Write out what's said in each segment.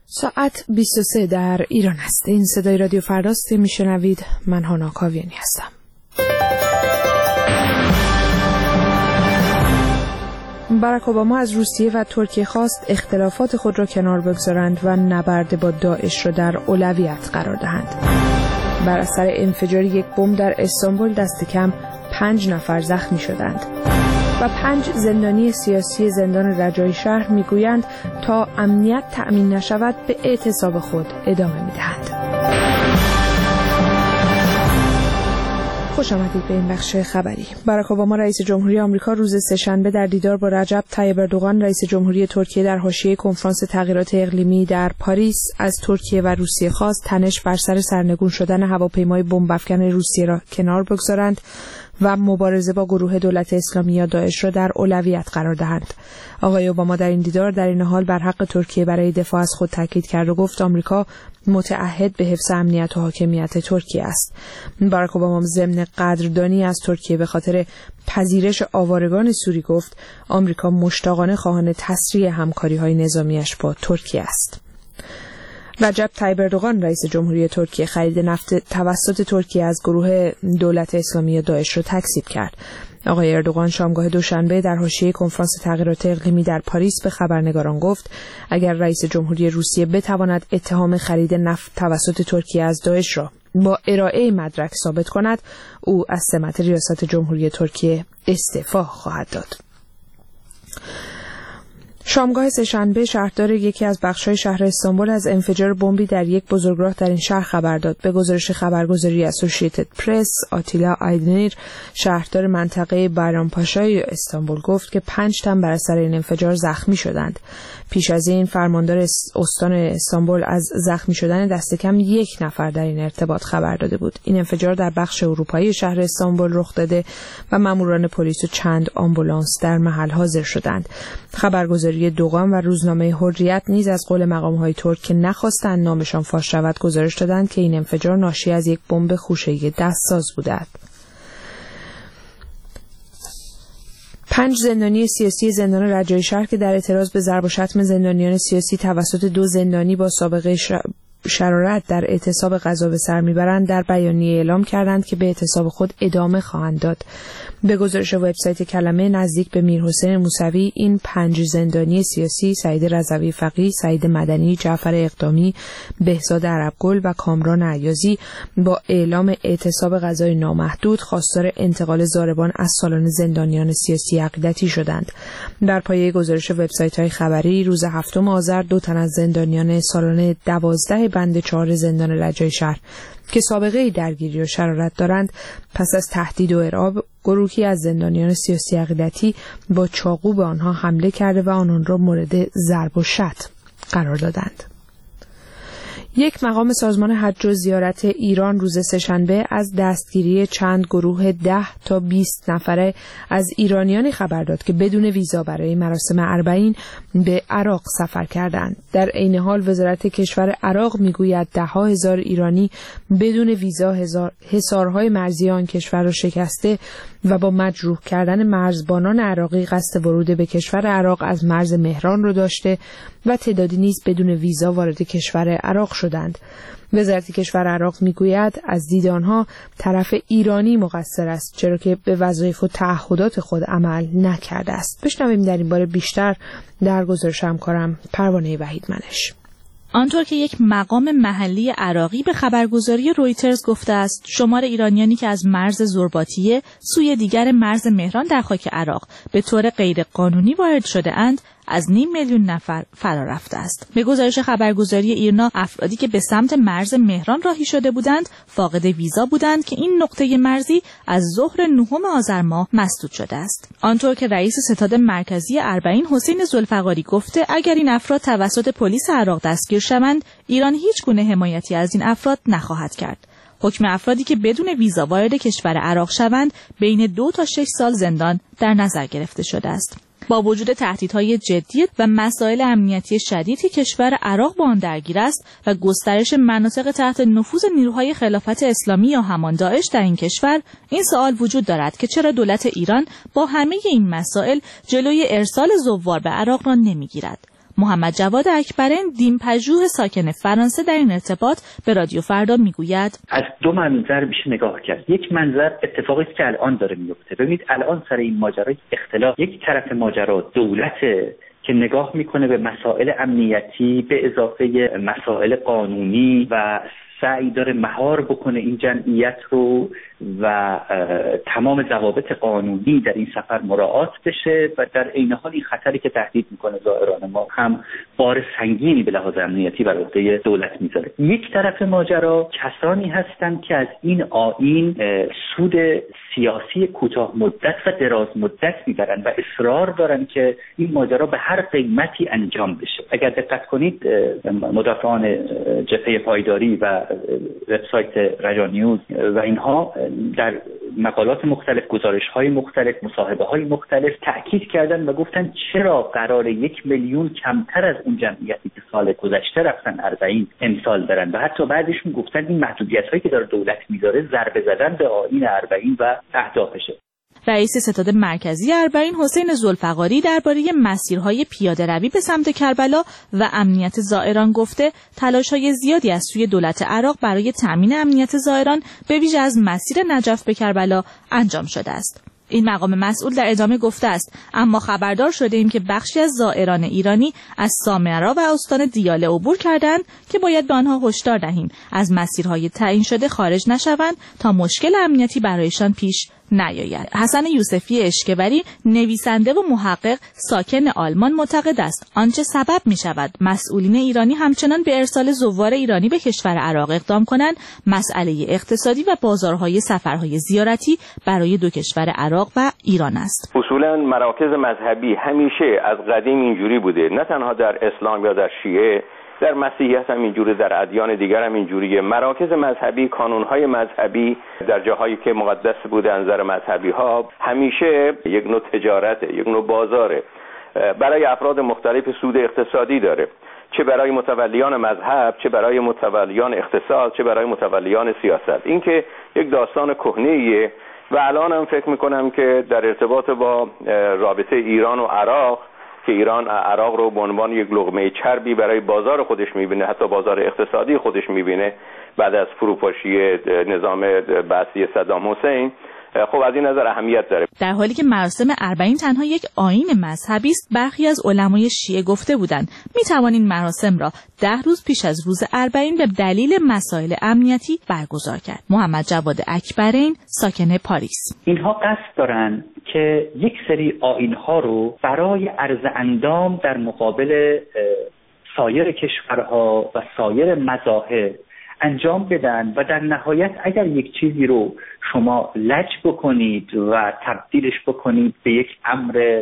ساعت 23 در ایران است. این صدای رادیو فرداست میشنوید. من هانا کاویانی هستم. باراک اوباما از روسیه و ترکیه خواست اختلافات خود را کنار بگذارند و نبرد با داعش را در اولویت قرار دهند. بر اثر انفجار یک بمب در استانبول دست کم 5 نفر زخمی شدند و 5 زندانی سیاسی زندان رجایی شهر میگویند تا امنیت تأمین نشود به اعتصاب خود ادامه میدهند. خوش آمدید به این بخش خبری. باراک اوباما رئیس جمهوری آمریکا روز سه‌شنبه در دیدار با رجب طیب اردوغان رئیس جمهوری ترکیه در حاشیه کنفرانس تغییرات اقلیمی در پاریس از ترکیه و روسیه خواست تنش بر سر سرنگون شدن هواپیمای بمب‌افکن روسیه را کنار بگذارند و مبارزه با گروه دولت اسلامی یا داعش را در اولویت قرار دهند. آقای اوباما در این دیدار در این حال بر حق ترکیه برای دفاع از خود تاکید کرد و گفت آمریکا متعهد به حفظ امنیت و حاکمیت ترکیه است. باراک اوباما ضمن قدردانی از ترکیه به خاطر پذیرش آوارگان سوری گفت آمریکا مشتاقانه خواهان تسریع همکاری‌های نظامیش با ترکیه است. رجب طیب اردوغان رئیس جمهوری ترکیه خرید نفت توسط ترکیه از گروه دولت اسلامی داعش را تکذیب کرد. آقای اردوغان شامگاه دوشنبه در حاشیه کنفرانس تغییرات اقلیمی در پاریس به خبرنگاران گفت اگر رئیس جمهوری روسیه بتواند اتهام خرید نفت توسط ترکیه از داعش را با ارائه مدرک ثابت کند، او از سمت ریاست جمهوری ترکیه استعفا خواهد داد. شامگاه سه‌شنبه شهردار یکی از بخش‌های شهر استانبول از انفجار بمبی در یک بزرگراه در این شهر خبر داد. به گزارش خبرگزاری اسوسییتد پرس، آتیلا آیدنیر، شهردار منطقه bayrampaşa استانبول گفت که 5 تن بر اثر این انفجار زخمی شدند. پیش از این فرماندار استان استانبول از زخمی شدن دست کم 1 نفر در این ارتباط خبر داده بود. این انفجار در بخش اروپایی شهر استانبول رخ داده و ماموران پلیس و چند آمبولانس در محل حاضر شدند. خبرگزاری دوقان و روزنامه حریت نیز از قول مقام‌های ترک که نخواستند نامشان فاش شود گزارش دادند که این انفجار ناشی از یک بمب خوشه‌ای دستساز بوده. 5 زندانی سیاسی زندان رجایی شهر که در اعتراض به ضرب و شتم زندانیان سیاسی توسط 2 زندانی با سابقه شرارت در اعتصاب غذا به سر میبرند در بیانیه اعلام کردند که به اعتصاب خود ادامه خواهند داد. به گزارش وبسایت کلمه نزدیک به میرحسین موسوی این 5 زندانی سیاسی سعید رضوی فقیه، سعید مدنی، جعفر اقدامی، بهزاد عربگل و کامران عیازی با اعلام اعتصاب غذای نامحدود خواستار انتقال ضاربان از سالن زندانیان سیاسی عقیدتی شدند. در پایه گزارش وبسایت‌های خبری روز 7 آذر 2 تن از زندانیان سالن 12 بند 4 زندان رجایی شهر که سابقه درگیری و شرارت دارند پس از تهدید و ارعاب گروهی از زندانیان سیاسی عقیدتی با چاقو به آنها حمله کرده و آنان را مورد ضرب و شتم قرار دادند. یک مقام سازمان حج و زیارت ایران روز سه‌شنبه از دستگیری چند گروه 10 تا 20 نفره از ایرانیانی خبر داد که بدون ویزا برای مراسم اربعین به عراق سفر کردند. در عین حال وزارت کشور عراق میگوید 10,000 ایرانی بدون ویزا حصارهای مرزی آن کشور را شکسته و با مجروح کردن مرزبانان عراقی قصد ورود به کشور عراق از مرز مهران را داشته و تعدادی نیز بدون ویزا وارد کشور عراق شدند. وزارت کشور عراق میگوید از دید آنها طرف ایرانی مقصر است چرا که به وظایف و تعهدات خود عمل نکرده است. بشنویم در این باره بیشتر در گزارش همکارم پروانه وحیدمنش. آنطور که یک مقام محلی عراقی به خبرگزاری رویترز گفته است شمار ایرانیانی که از مرز زرباتیه سوی دیگر مرز مهران در خاک عراق به طور غیرقانونی وارد شده اند از 500,000 نفر فرا رفته است. به گزارش خبرگزاری ایرنا افرادی که به سمت مرز مهران راهی شده بودند فاقد ویزا بودند که این نقطه مرزی از ظهر 9 آذر ماه مسدود شده است. آنطور که رئیس ستاد مرکزی اربعین حسین ذوالفقاری گفته اگر این افراد توسط پلیس عراق دستگیر شوند ایران هیچ گونه حمایتی از این افراد نخواهد کرد. حکم افرادی که بدون ویزا وارد کشور عراق شوند بین 2 تا 6 سال زندان در نظر گرفته شده است. با وجود تهدیدهای جدی و مسائل امنیتی شدید که کشور عراق با آن درگیر است و گسترش مناطق تحت نفوذ نیروهای خلافت اسلامی یا همان داعش در این کشور، این سوال وجود دارد که چرا دولت ایران با همه این مسائل جلوی ارسال زوار به عراق را نمیگیرد. محمد جواد اکبرین، دیمپژوه ساکن فرانسه، در این ارتباط به رادیو فردا میگوید از دو منظر میشه نگاه کرد. یک منظر اتفاقی است که الان داره میفته. ببینید الان سر این ماجرای اختلاف یک طرف ماجرا دولته که نگاه میکنه به مسائل امنیتی به اضافه مسائل قانونی و سعی داره مهار بکنه این جمعیت رو و تمام ضوابط قانونی در این سفر مراعات بشه و در عین حال این خطری که تهدید میکنه زائران ما هم بار سنگینی به لحاظ امنیتی بر عهده دولت میذاره. یک طرف ماجرا کسانی هستند که از این آیین سود سیاسی کوتاه مدت و دراز مدت میبرن و اصرار دارن که این ماجرا به هر قیمتی انجام بشه. اگر دقت کنید مدافعان جبهه پایداری و وبسایت رجانیوز و اینها در مقالات مختلف، گزارش‌های مختلف، مصاحبه‌های مختلف تأکید کردن و گفتن چرا قرار 1 میلیون کمتر از اون جمعیتی که سال گذشته رفتن 40 امسال دارن و حتی بعدشون گفتن این محدودیت‌هایی که داره دولت میذاره ضربه زدن به آیین 40 و اهدافشه. رئیس ستاد مرکزی اربعین حسین ذوالفقاری درباره مسیرهای پیاده‌روی به سمت کربلا و امنیت زائران گفته تلاش‌های زیادی از سوی دولت عراق برای تأمین امنیت زائران به ویژه از مسیر نجف به کربلا انجام شده است. این مقام مسئول در ادامه گفته است اما خبردار شده ایم که بخشی از زائران ایرانی از سامرا و استان دیاله عبور کردند که باید به آنها هشدار دهیم از مسیرهای تعیین شده خارج نشوند تا مشکل امنیتی برایشان پیش نیاید. حسن یوسفی اشکبری، نویسنده و محقق ساکن آلمان، معتقد است آنچه سبب می شود مسئولین ایرانی همچنان به ارسال زوار ایرانی به کشور عراق اقدام کنند مسئله اقتصادی و بازارهای سفرهای زیارتی برای دو کشور عراق و ایران است. اصولا مراکز مذهبی همیشه از قدیم اینجوری بوده، نه تنها در اسلام یا در شیعه، در مسیحیت هم اینجوری، در ادیان دیگر هم اینجوریه. مراکز مذهبی، کانونهای مذهبی در جاهایی که مقدس بوده از نظر مذهبی ها همیشه یک نوع تجارته، یک نوع بازاره، برای افراد مختلف سود اقتصادی داره، چه برای متولیان مذهب، چه برای متولیان اقتصاد، چه برای متولیان سیاست. این که یک داستان کهنه‌ایه و الان هم فکر میکنم که در ارتباط با رابطه ایران و عراق که ایران عراق رو به عنوان یک لقمه چربی برای بازار خودش میبینه، حتی بازار اقتصادی خودش میبینه بعد از فروپاشی نظام بعثی صدام حسین، خب از این نظر اهمیت داره. در حالی که مراسم 40 تنها یک آیین مذهبی است، برخی از علمای شیعه گفته بودند میتوان این مراسم را 10 روز پیش از روز 40 به دلیل مسائل امنیتی برگزار کرد. محمد جواد اکبرین، ساکن پاریس: اینها قصد دارن که یک سری آیین‌ها رو برای عرض اندام در مقابل سایر کشورها و سایر مذاهب انجام بدن و در نهایت اگر یک چیزی رو شما لج بکنید و تبدیلش بکنید به یک امر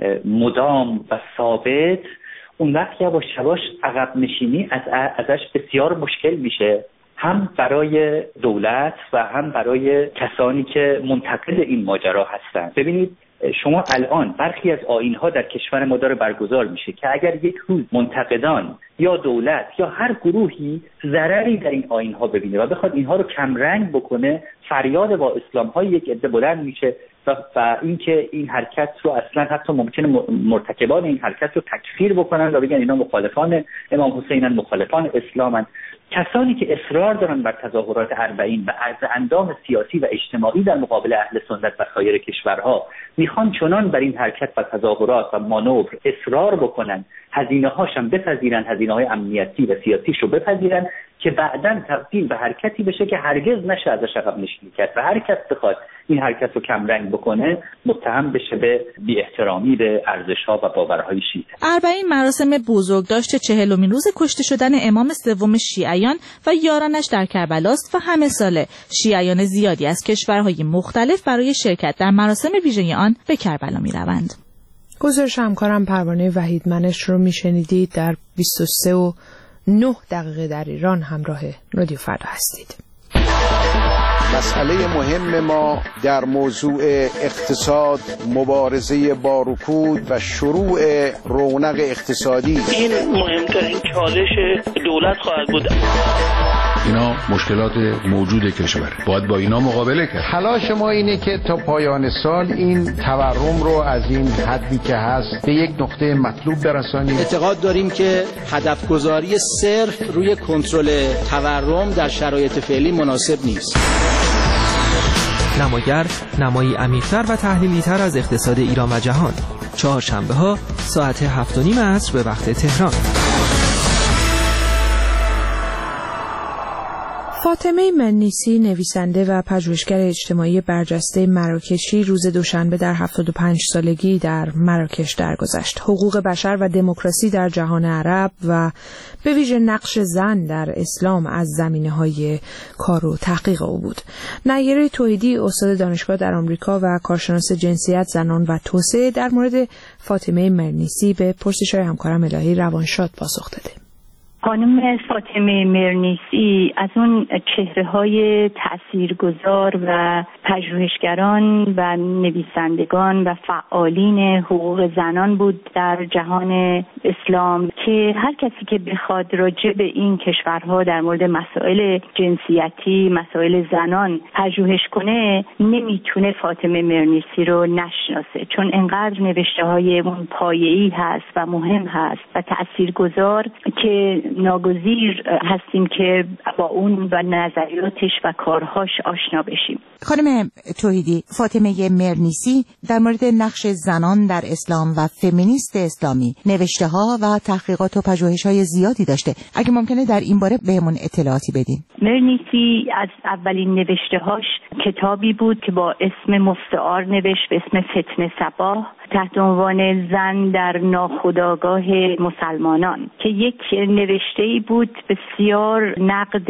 مدام و ثابت، اون وقت یواش یواش عقب نشینی ازش بسیار مشکل میشه، هم برای دولت و هم برای کسانی که منتقد این ماجرا هستند. ببینید شما الان برخی از آیین‌ها در کشور ما داره برگزار میشه که اگر یک روز منتقدان یا دولت یا هر گروهی ضرری در این آیین‌ها ببینه و بخواد اینها رو کمرنگ بکنه، فریاد با اسلام‌های یک عده بلند میشه و اینکه این حرکت رو اصلا حتی ممکنه مرتکبان این حرکت رو تکفیر بکنن و بگن اینا مخالفان امام حسینن، مخالفان اسلامن. کسانی که اصرار دارن بر تظاهرات 40 و عرض اندام سیاسی و اجتماعی در مقابل اهل سنت و سایر کشورها میخوان چنان بر این حرکت و تظاهرات و مانور اصرار بکنن، هزینه هاشم بپذیرن، هزینه های امنیتی و سیاسیش رو بپذیرن که بعداً تبدیل به حرکتی بشه که هرگز نشه ازش عقب نشینی کرد و هر کس بخواد این حرکت رو کمرنگ بکنه متهم بشه به بی احترامی به ارزش‌ها و باورهای شیعه. 40 مراسم بزرگداشت 40مین روز کشته شدن امام سوم شیعیان و یارانش در کربلاست و همه ساله شیعیان زیادی از کشورهای مختلف برای شرکت در مراسم ویژه آن به کربلا می‌روند. گزارش همکارم پروانه وحیدمنش رو میشنیدید. در 23:09 در ایران همراه رادیو فردا هستید. مسئله مهم ما در موضوع اقتصاد، مبارزه با رکود و شروع رونق اقتصادی. این مهمترین چالش دولت خواهد بود. اینا مشکلات موجود کشوره، باید با اینا مقابله کرد. تلاش ما اینه که تا پایان سال این تورم رو از این حدی که هست به یک نقطه مطلوب برسانیم. اعتقاد داریم که هدف گذاری صرف روی کنترل تورم در شرایط فعلی مناسب نیست. نماگر، نمایی عمیق‌تر و تحلیلی‌تر از اقتصاد ایران و جهان. چهارشنبه‌ها ساعت 7:30 عصر به وقت تهران. فاطمه منیسی، نویسنده و پژوهشگر اجتماعی برجسته مراکشی، روز دوشنبه در 75 سالگی در مراکش درگذشت. حقوق بشر و دموکراسی در جهان عرب و به ویژه نقش زن در اسلام از زمینه‌های کار و تحقیق او بود. نیره توحیدی، استاد دانشگاه در آمریکا و کارشناس جنسیت، زنان و توسعه، در مورد فاطمه منیسی به پرسش‌های همکارم الهی روانشاد پاسخ داده. خانم فاطمه مرنیسی از اون چهره‌های تاثیرگذار و پژوهشگران و نویسندگان و فعالین حقوق زنان بود در جهان اسلام که هر کسی که بخواد راجع به این کشورها در مورد مسائل جنسیتی، مسائل زنان پژوهش کنه نمیتونه فاطمه مرنیسی رو نشناسه، چون انقدر نوشته‌های اون پایه‌ای هست و مهم هست و تاثیرگذار که ناگزیر هستیم که با اون و نظریاتش و کارهاش آشنا بشیم. خانم توحیدی، فاطمه مرنیسی در مورد نقش زنان در اسلام و فمینیست اسلامی نوشته‌ها و تحقیقات و پژوهش‌های زیادی داشته. اگه ممکنه در این باره بهمون اطلاعاتی بدین. مرنیسی از اولین نوشته‌هاش کتابی بود که با اسم مستعار نوشت به اسم فتنه صباح تحت عنوان زن در ناخودآگاه مسلمانان که یک نوشته‌ای بود بسیار نقد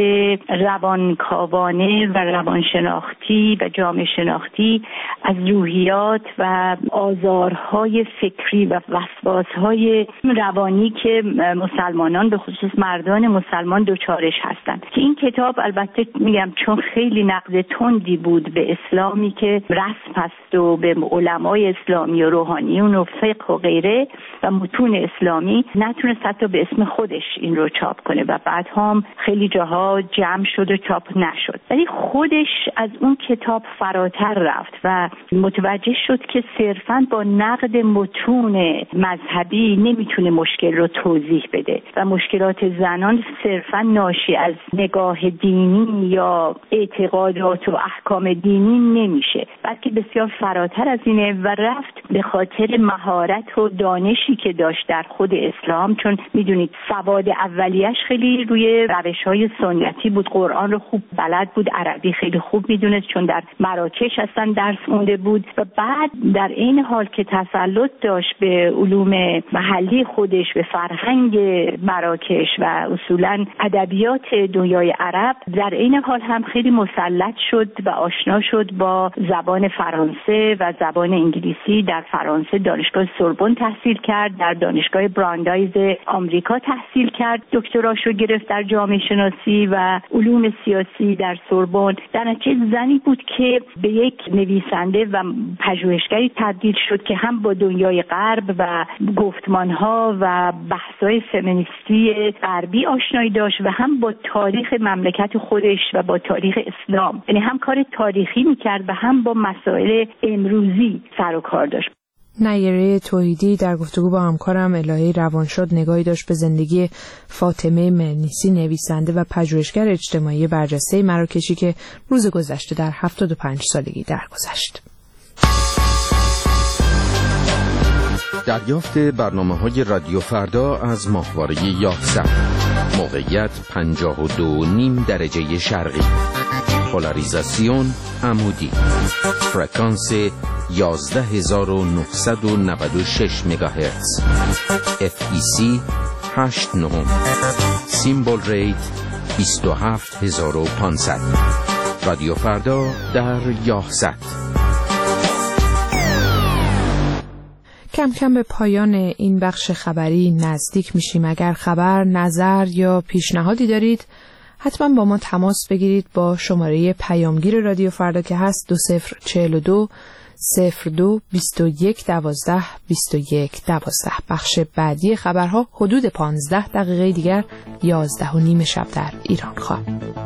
روانکاوانه و روانشناختی و جامعه شناختی از روحیات و آزارهای فکری و وسواسهای روانی که مسلمانان به خصوص مردان مسلمان دچارش هستند. که این کتاب البته میگم چون خیلی نقد تندی بود به اسلامی که رسم هست و به علمای اسلامی و روحانیون و فقه و غیره و متون اسلامی، نتونست حتی به اسم خودش این رو چاپ کنه و بعد هم خیلی جاها جمع شد و چاپ نشد. ولی خودش از اون کتاب فراتر رفت و متوجه شد که صرفاً با نقد متون مذهبی نمیتونه مشکل رو توضیح بده و مشکلات زنان صرفاً ناشی از نگاه دینی یا اعتقادات و احکام دینی نمیشه، بلکه بسیار فراتر از اینه و رفت به خاطر مهارت و دانشی که داشت در خود اسلام، چون میدونید سواد اولیش خیلی روی روش‌های سنتی بود، قرآن رو خوب بلد بود، عربی خیلی خوب میدونست چون در مراکش اصلا درس خونده بود و بعد در این حال که تسلط داشت به علوم محلی خودش، به فرهنگ مراکش و اصولاً ادبیات دنیای عرب، در این حال هم خیلی مسلط شد و آشنا شد با زبان فرانسه و زبان انگلیسی. در فرانسه دانشگاه سوربن تحصیل کرد، در دانشگاه براندایز آمریکا تحصیل کرد، دکتراشو گرفت در جامعه شناسی و علوم سیاسی در سوربن. در نتیجه زنی بود که به یک نویسنده و پژوهشگری تبدیل شد که هم با دنیای غرب و گفتمانها و بحث‌های فمینیستی غربی آشنایی داشت و هم با تاریخ مملکت خودش و با تاریخ اسلام، یعنی هم کار تاریخی می‌کرد و هم با مسائل امروزی سر و کار داشت. نیره توحیدی در گفتگو با همکارم الهی روانشاد نگاهی داشت به زندگی فاطمه منیسی، نویسنده و پژوهشگر اجتماعی برجسته مراکشی که روز گذشته در 75 سالگی درگذشت. دریافت برنامه‌های رادیو فردا از ماهواره یاهصد. موقعیت 52.5 درجه شرقی. پولاریزاسیون عمودی. فرکانس 11996 مگاهرتز. FEC 89. سیمبل ریت 27500. رادیو فردا در یاهصد. کم کم به پایان این بخش خبری نزدیک میشیم. اگر خبر، نظر یا پیشنهادی دارید حتما با ما تماس بگیرید با شماره پیامگیر رادیو فردا که هست 2042 02 21 12 21 12. بخش بعدی خبرها حدود 15 دقیقه دیگر 11:30 شب در ایران خواهد.